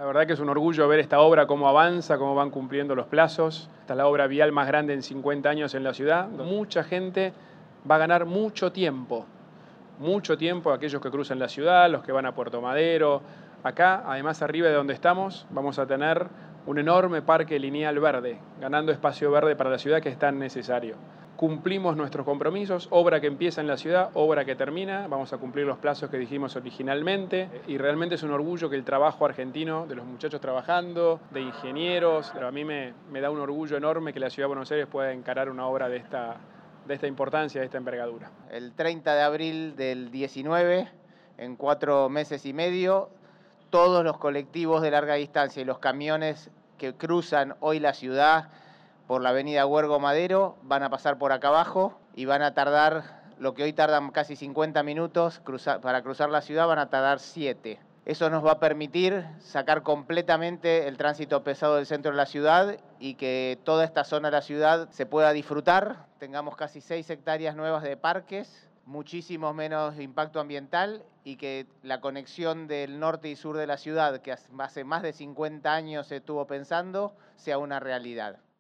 La verdad que es un orgullo ver esta obra, cómo avanza, cómo van cumpliendo los plazos. Esta es la obra vial más grande en 50 años en la ciudad. Mucha gente va a ganar mucho tiempo, aquellos que cruzan la ciudad, los que van a Puerto Madero. Acá, además arriba de donde estamos, vamos a tener un enorme parque lineal verde, ganando espacio verde para la ciudad que es tan necesario. Cumplimos nuestros compromisos, obra que empieza en la ciudad, obra que termina, vamos a cumplir los plazos que dijimos originalmente y realmente es un orgullo que el trabajo argentino, de los muchachos trabajando, de ingenieros, pero a mí me da un orgullo enorme que la Ciudad de Buenos Aires pueda encarar una obra de esta importancia, de esta envergadura. El 30 de abril del 19, en 4 meses y medio, todos los colectivos de larga distancia y los camiones que cruzan hoy la ciudad por la avenida Huergo Madero van a pasar por acá abajo y van a tardar, lo que hoy tardan casi 50 minutos para cruzar la ciudad, van a tardar 7. Eso nos va a permitir sacar completamente el tránsito pesado del centro de la ciudad y que toda esta zona de la ciudad se pueda disfrutar. Tengamos casi 6 hectáreas nuevas de parques, muchísimo menos impacto ambiental y que la conexión del norte y sur de la ciudad, que hace más de 50 años se estuvo pensando, sea una realidad.